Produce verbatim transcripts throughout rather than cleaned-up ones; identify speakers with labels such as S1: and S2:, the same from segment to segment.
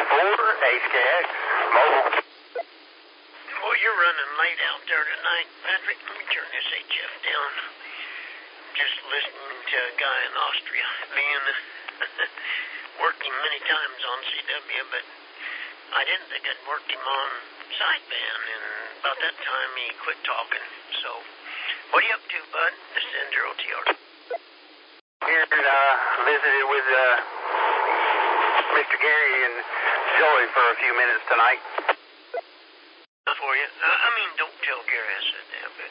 S1: four, H K X, mobile.
S2: Well, you're running late out there tonight, Patrick. Let me turn this H F down. Just listening to a guy in Austria, Vienna, working many times on C W, but I didn't think I'd worked him on sideband, and about that time he quit talking. So, what are you up to, bud? This is Ender O T R.
S1: Here, uh, visited with, uh, Mister Gary and Joey for a few minutes tonight.
S2: For you? Uh, I mean, don't tell Gary I said that, but...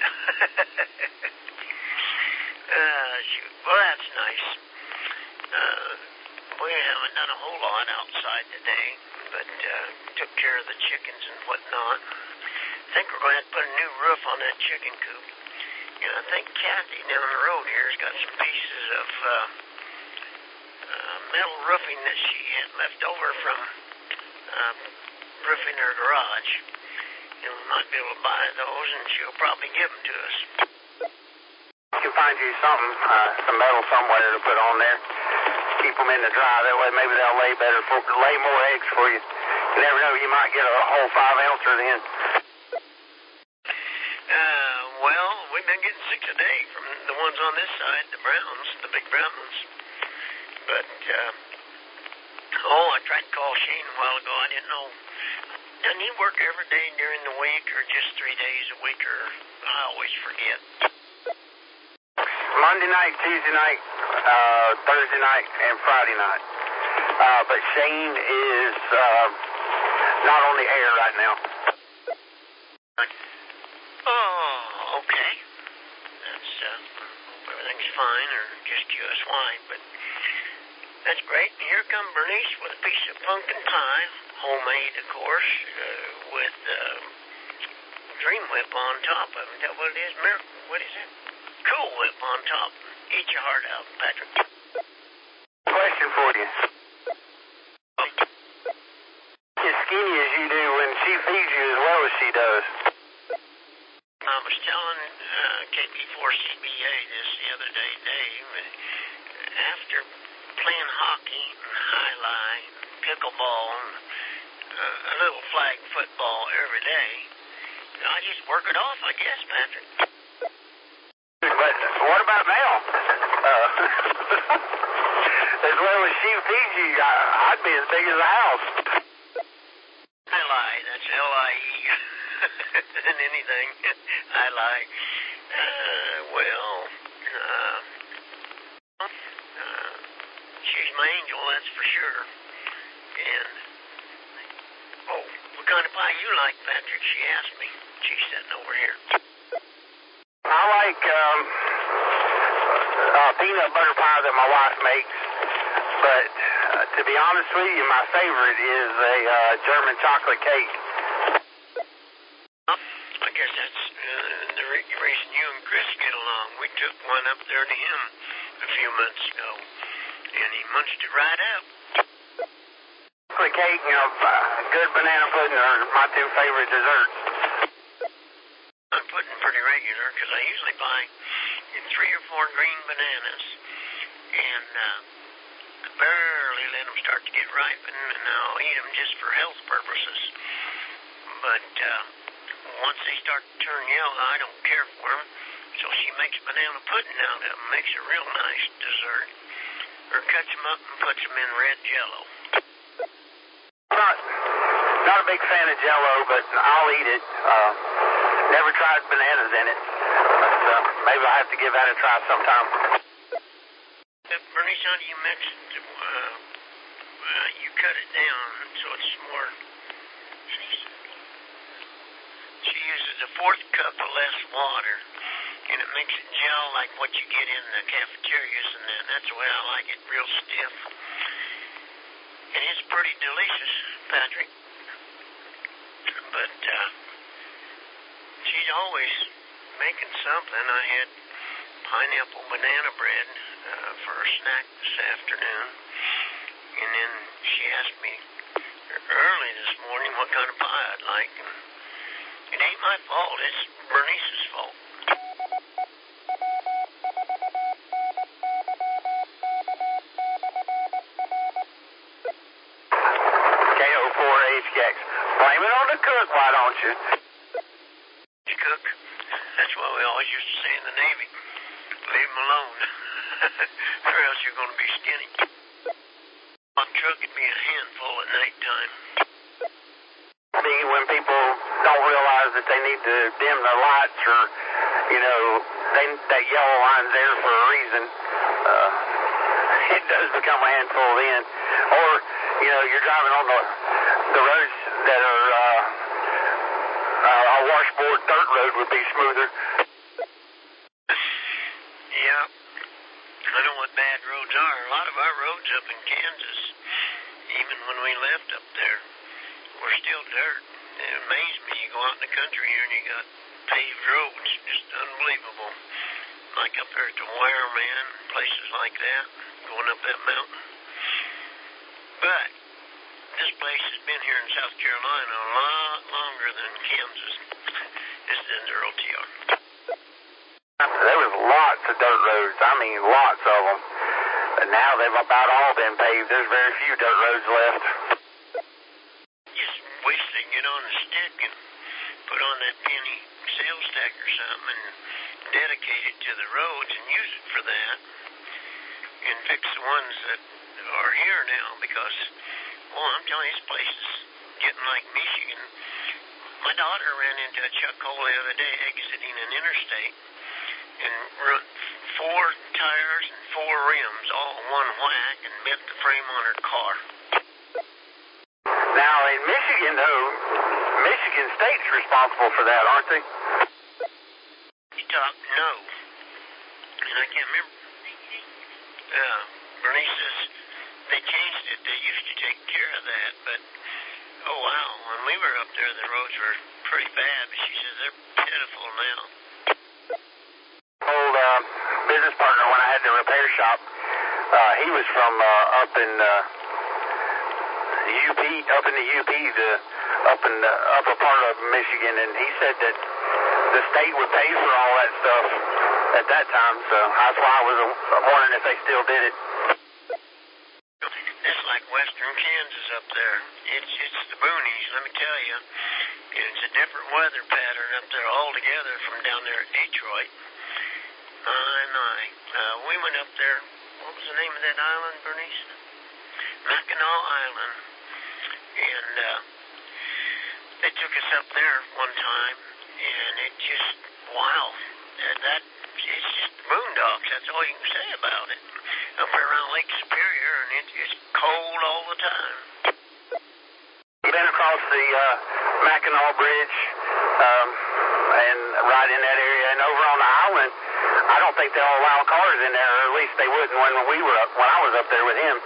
S2: uh, shoot. Well, that's nice. Uh, we haven't done a whole lot outside today, but, uh, took care of the chickens and whatnot. I think we're going to have to put a new roof on that chicken coop. And I think Kathy down the road here has got some pieces of, uh, uh, metal roofing that she had left over from, uh, roofing her garage. You know, we might be able to buy those, and she'll probably give them to us.
S1: You can find you something, uh, some metal somewhere to put on there. Keep them in the dry. That way maybe they'll lay better, for, lay more eggs for you. You never know, you might get a whole five ouncer then.
S2: Uh, well, we've been getting six a day from the ones on this side, the browns, the big brown ones. But, uh, oh, I tried to call Shane a while ago. I didn't know. Doesn't he work every day during the week, or just three days a week, or I always forget?
S1: Monday night, Tuesday night, uh, Thursday night, and Friday night. Uh, but Shane is, uh, not on the air right now.
S2: Oh, okay. That's, uh, hope everything's fine, or just U S wide, but that's great. And here come Bernice with a piece of pumpkin pie, homemade, of course, uh, with, uh, Dream Whip on top of it. Is that what it is, Miracle? What is it? Cool Whip on top. Eat your heart out, Patrick.
S1: Question for you. As skinny as you do when she feeds you as well as she does.
S2: I was telling uh, K P four C B A this the other day, Dave, and after playing hockey and highlight, pickleball, and uh, a little flag football every day, I just work it off, I guess, Patrick.
S1: But what about now? Uh, as well as she feeds you, I, I'd be as big as a house.
S2: I lie. That's L I E. Than anything. I lie. Uh, well, uh, uh, she's my angel, that's for sure. And, oh, what kind of pie you like, Patrick? She asked me. She's sitting over here.
S1: I like um, uh, peanut butter pie that my wife makes, but uh, to be honest with you, my favorite is a uh, German chocolate cake.
S2: I guess that's uh, the re- reason you and Chris get along. We took one up there to him a few months ago, and he munched it right up.
S1: Chocolate cake and a uh, good banana pudding are my two favorite desserts.
S2: I'm putting pretty regular because I usually buy three or four green bananas, and uh, I barely let them start to get ripen, and I'll eat them just for health purposes. But uh, once they start to turn yellow, I don't care for them, so she makes banana pudding out of them, makes a real nice dessert, or cuts them up and puts them in red Jell-O.
S1: Not, not a big fan of Jell-O, but I'll eat it. Uh, never tried bananas in it, but uh, maybe I'll have to give that a try sometime.
S2: Uh, Bernice, how do you mix it? Uh, uh, you cut it down so it's more... She uses a fourth cup of less water, and it makes it gel like what you get in the cafeterias, and then that's the way I like it, real stiff. And it's pretty delicious, Patrick. But uh, she's always making something. I had pineapple banana bread uh, for a snack this afternoon, and then she asked me early this morning what kind of pie I'd like, and it ain't my fault. It's Bernice's fault.
S1: K O four H K X. Blame it on the cook, why don't you?
S2: You cook? That's what we always used to say in the Navy. Leave him alone. Or else you're going to be skinny. My truck would be a handful at nighttime.
S1: See, when people don't realize that they need to dim their lights or, you know, they, that yellow line's there for a reason, uh, it does become a handful then. Or, you know, you're driving on the, the roads that are, uh, uh, a washboard dirt road would be smoother.
S2: Yeah. I know what bad roads are. A lot of our roads up in Kansas, even when we left up there, were still dirt. It amazed me. You go out in the country here and you got paved roads. Just unbelievable. Like up there at the Wire Man, places like that, going up that mountain. But this place has been here in South Carolina a lot longer than Kansas. This is Earl T R.
S1: There was lots of dirt roads. I mean, lots of them. But now they've about all been paved. There's very few dirt roads left.
S2: Just wish they'd get on a stick and put on that penny sales tax or something and dedicate it to the roads and use it for that. And fix the ones that are here now because, well, I'm telling you, this place is getting like Michigan. My daughter ran into a chuck hole the other day exiting an interstate and run four tires and four rims all one whack and bent the frame on her car.
S1: Now, in Michigan, though, Michigan State's responsible for that, aren't they?
S2: You talk, no. And I can't remember. Uh, Bernice says they changed it. They used to take care of that, but, oh, wow, when we were up there, the roads were pretty bad, but she says they're pitiful now.
S1: Old uh, business partner when I had the repair shop, uh, he was from uh, up in uh, U P, up in the U P, the, up in the upper part of Michigan, and he said that the state would pay for all that stuff at that time, so that's why I was wondering if they still did it.
S2: It's like western Kansas up there. It's it's the boonies, let me tell you. It's a different weather pattern up there altogether from down there at Detroit. My, my. Uh, we went up there. What was the name of that island, Bernice? Mackinac Island. And uh, they took us up there one time, and it just, wow. That, that it's just boondocks. That's all you can say about it. Up there around Lake Superior, and it, it's cold all the time.
S1: You've been across the uh, Mackinac Bridge, um, and right in that area, and over on the island, I don't think they'll allow cars in there, or at least they wouldn't when we were up, when I was up there with him.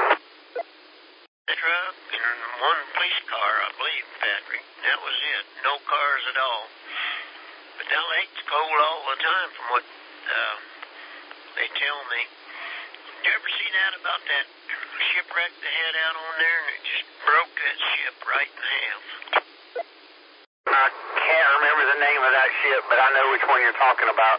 S2: A truck and one police car, I believe, Patrick. That was it. No cars at all. But that lake's cold all the time, from what uh, they tell me. Did you ever see that about that shipwreck they had out on there, and it just broke that ship right in half?
S1: I can't remember the name of that ship, but I know which one you're talking about.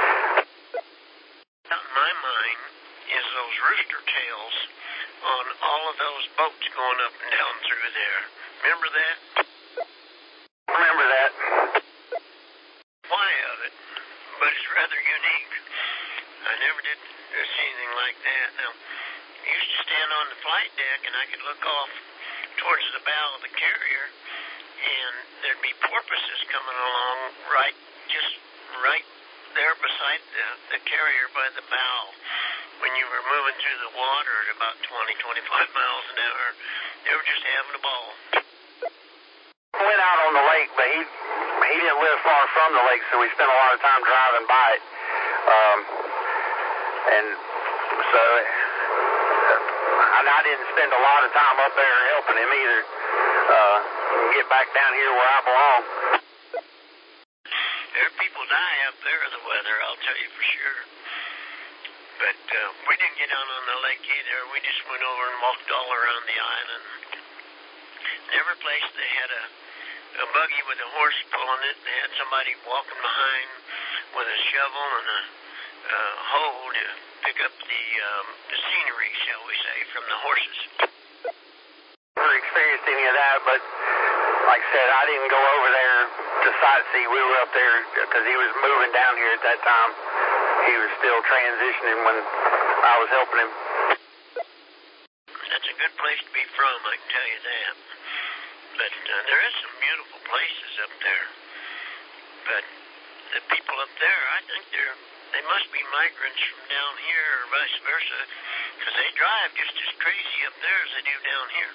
S2: In my mind is those rooster tails on all of those boats going up and down through there. Remember that?
S1: Remember that.
S2: Why of it? But it's rather unique. I never did see anything like that. Now, I used to stand on the flight deck and I could look off towards the bow of the carrier, and there'd be porpoises coming along right, just right there beside the, the carrier by the bow. When you were moving through the water at about twenty, twenty-five miles an hour, they were just having a ball.
S1: We went out on the lake, but he he didn't live far from the lake, so we spent a lot of time driving by it. Um, and so, and I didn't spend a lot of time up there helping him either. Uh, get back down here where I belong.
S2: There are people die up there in the weather, I'll tell you for sure. But uh, we didn't get out on the lake either. We just went over and walked all around the island. And every place they had a, a buggy with a horse pulling it. They had somebody walking behind with a shovel and a uh, hoe to pick up the um, the scenery, shall we say, from the horses.
S1: Never experienced any of that, but like I said, I didn't go over there to sightsee. We were up there because he was moving down here at that time. He was still transitioning when I was helping him.
S2: That's a good place to be from, I can tell you that. But uh, there is some beautiful places up there. But the people up there, I think they're they must be migrants from down here or vice versa, because they drive just as crazy up there as they do down here.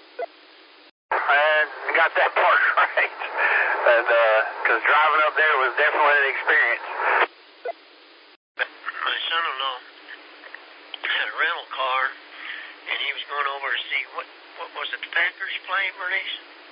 S1: I got that part right. And because uh, driving up there was definitely an experience.
S2: But my son-in-law had a rental car, and he was going over to see, what, what was it, the Packers play, Bernice?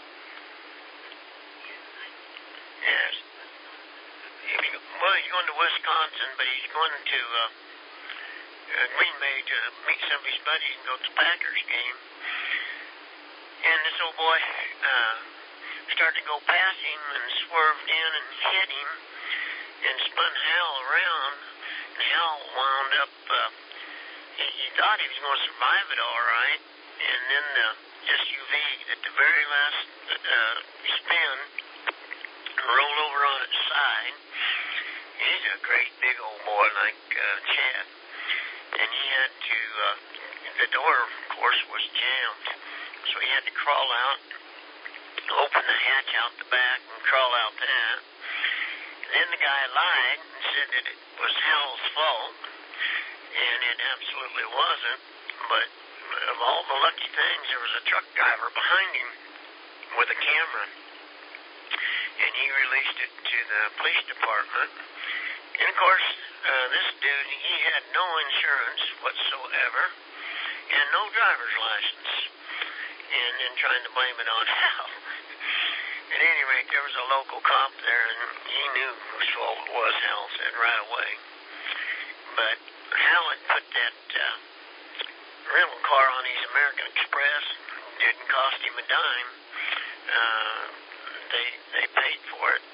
S2: Yes. He was, well, he's going to Wisconsin, but he's going to uh, uh, Green Bay to meet some of his buddies and go to the Packers game. And this old boy uh, started to go past him and swerved in and hit him and spun Hal around. And Hal wound up, uh, he, he thought he was going to survive it all right. And then the S U V at the very last uh, spin rolled over on its side. He's a great big old boy like uh, Chad. And he had to, uh, the door, of course, was jammed. So he had to crawl out, open the hatch out the back, and crawl out that. Then the guy lied and said that it was Hal's fault, and it absolutely wasn't. But of all the lucky things, there was a truck driver behind him with a camera, and he released it to the police department. And of course, uh, this dude, he had no insurance whatsoever and no driver's license. And then trying to blame it on Hal. At any rate, there was a local cop there, and he knew whose fault it was, Hal said right away. But Hal had put that uh, rental car on his American Express. Didn't cost him a dime. Uh, they they paid for it.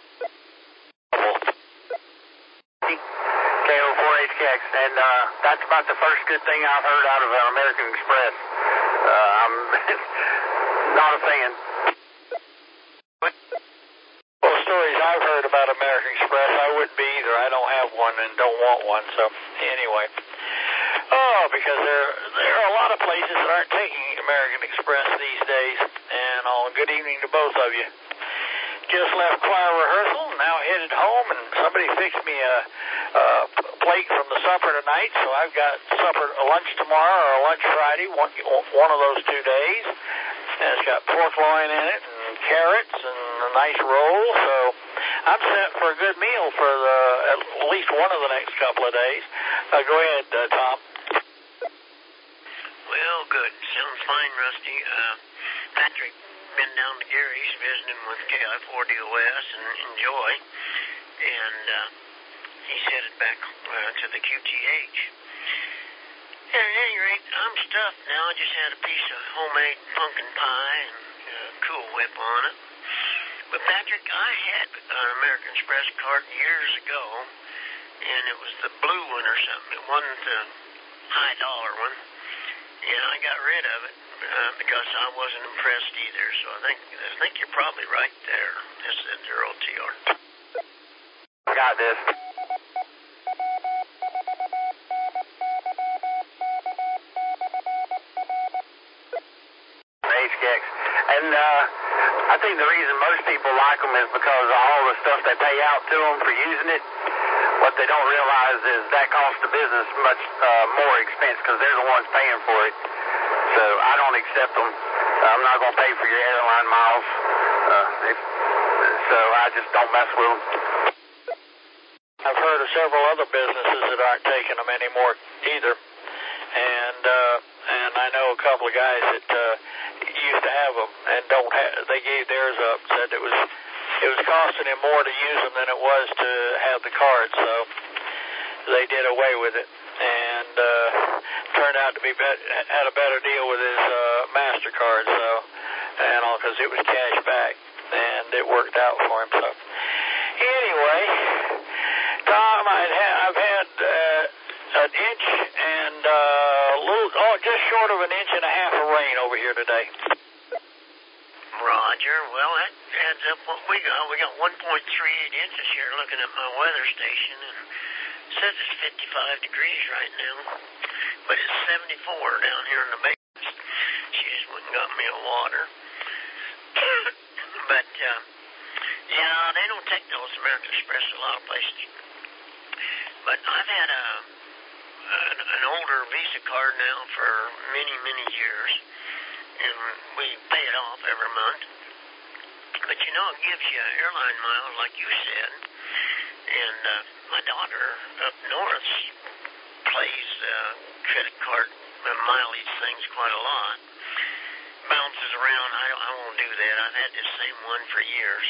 S1: K O four H K X, and uh, that's about the first good thing I've heard out of uh, American Express. Uh, I'm not a fan.
S3: Well, stories I've heard about American Express, I wouldn't be either. I don't have one and don't want one, so anyway. Oh, because there, there are a lot of places that aren't taking American Express these days. And oh, good evening to both of you. Just left choir rehearsal, now headed home, and somebody fixed me a, a plate from the supper tonight, so I've got supper, lunch tomorrow or lunch Friday, one, one of those two days. And it's got pork loin in it and carrots and a nice roll, so I'm set for a good meal for the, at least one of the next couple of days. Uh, go ahead, uh, Tom.
S2: Well, good. Sounds fine, Rusty. Uh, Patrick been down to Gary's visiting with K I four D O S and Enjoy, and uh, he's headed back uh, to the Q T H. And at any rate, I'm stuffed now. I just had a piece of homemade pumpkin pie and uh, Cool Whip on it. But Patrick, I had an American Express card years ago, and it was the blue one or something. It wasn't the high dollar one. And I got rid of it uh, because I wasn't impressed either. So I think I think you're probably right there. S Z zero T R.
S1: Got this. H K X. And uh, I think the reason most people like them is because of all the stuff they pay out to them for using it. What they don't realize is that costs the business much uh, more expense because they're the ones paying for it. So I don't accept them. I'm not going to pay for your airline miles. Uh, if, so I just don't mess with them.
S3: I've heard of several other businesses that aren't taking them anymore either. And uh, and I know a couple of guys that uh, used to have them and don't have. They gave theirs up. Said it was it was costing him more to use them than it was to have the card. So they did away with it, and uh, turned out to be bet, had a better deal with his uh, MasterCard. So and all because it was cash back, and it worked out for him. So anyway, Tom, I'd ha- I've had. Uh, An inch and uh, a little, oh, just short of an inch and a half of rain over here today.
S2: temperature, well, that adds up what we got. We got one point three eight inches here looking at my weather station, and it says it's fifty-five degrees right now, but it's seventy-four down here in the basement. She just went and got me a water. But, uh, yeah, they don't take those American Express a lot of places. But I've had a an, an older Visa card now for many, many years, and we pay it off every month. But, you know, it gives you airline miles, like you said. And uh, my daughter up north plays uh, credit card uh, mileage things quite a lot. Bounces around. I, don't, I won't do that. I've had this same one for years.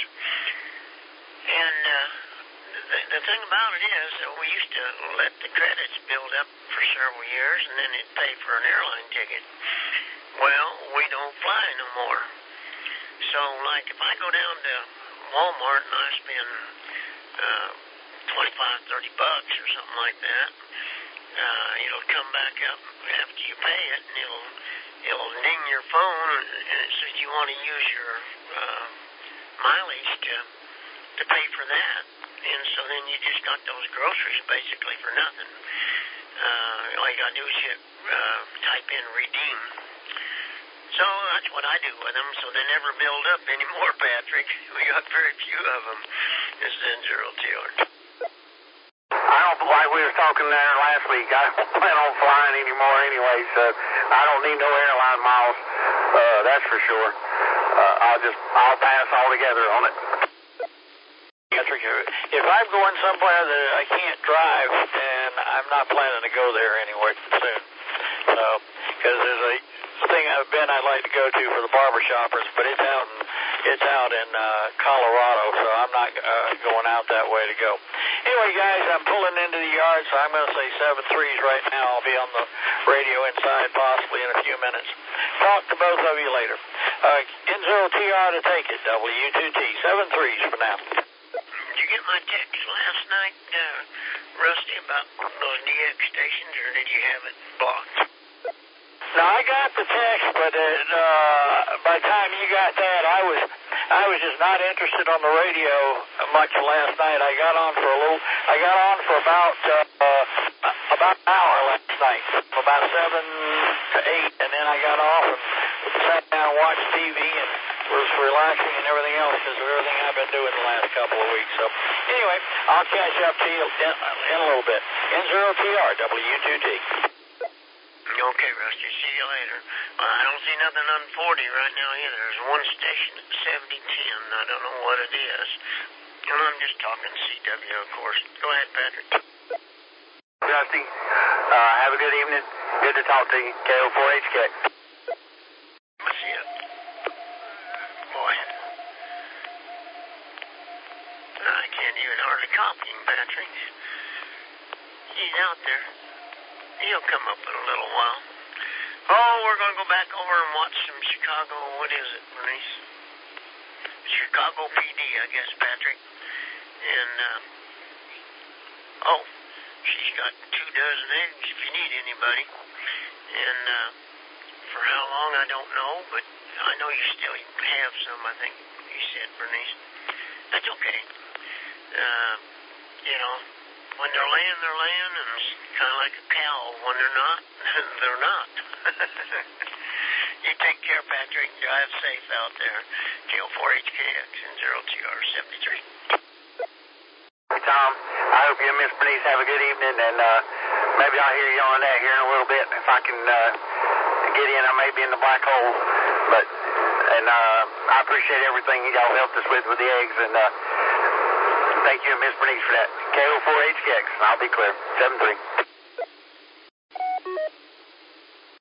S2: And uh, the, the thing about it is that we used to let the credits build up for several years, and then it'd pay for an airline ticket. Well, we don't fly no more. So, like, if I go down to Walmart and I spend uh, twenty-five, thirty bucks or something like that, uh, it'll come back up after you pay it, and it'll it'll ding your phone, and it says you want to use your uh, mileage to to pay for that. And so then you just got those groceries basically for nothing. Uh, all you got to do is hit, uh, type in redeem. So that's what I do with them, so they never build up anymore, Patrick. We got very few of them. This is N zero T R.
S1: I don't, like we were talking there last week, I don't plan on flying anymore anyway, so I don't need no airline miles, uh, that's for sure. Uh, I'll just, I'll pass altogether on it.
S3: Patrick, if I'm going somewhere that I can't drive, then I'm not planning to go there anywhere soon. So, because there's a thing I've been I'd like to go to for the barber shoppers, but it's out in it's out in uh, Colorado, so I'm not uh, going out that way to go. Anyway, guys, I'm pulling into the yard, so I'm going to say seven threes right now. I'll be on the radio inside possibly in a few minutes. Talk to both of you later. Uh, N zero T R to take it, W two T, seven threes for now.
S2: Did you get my text last night, uh, Rusty, about those D X stations, or did you have it blocked?
S3: No, I got the text, but uh, uh, by the time you got that, I was I was just not interested on the radio much last night. I got on for a little. I got on for about uh, uh, about an hour last night, from about seven to eight, and then I got off and sat down and watched T V and was relaxing and everything else because of everything I've been doing the last couple of weeks. So anyway, I'll catch up to you in, in a little bit. N zero T R, W two T.
S2: Okay, Rusty. See you later. Well, I don't see nothing on forty right now either. There's one station at seventy ten. I don't know what it is. And I'm just talking C W, of course. Go ahead, Patrick.
S1: Rusty, uh, have a good evening. Good to talk to you. K O four H K.
S2: I see it. Boy. I can't even hardly copy him, Patrick. He's out there. He'll come up in a little while. Oh, we're going to go back over and watch some Chicago, what is it, Bernice? Chicago P D, I guess, Patrick. And, uh, oh, she's got two dozen eggs if you need anybody. And, uh, for how long, I don't know, but I know you still have some, I think you said, Bernice. That's okay. Uh, you know, when they're laying, they're laying, and it's kind of like a cow. When they're not, they're not. You take care, Patrick. Drive safe out there. K O four H K X and zero T R seventy-three.
S1: Hey, Tom, I hope you and Miss Bernice have a good evening, and uh, maybe I'll hear you on that here in a little bit. If I can uh, get in, I may be in the black hole. But, and uh, I appreciate everything y'all helped us with with the eggs, and uh, thank you and Miss Bernice for that. K O four H K X, and I'll be clear. seven three.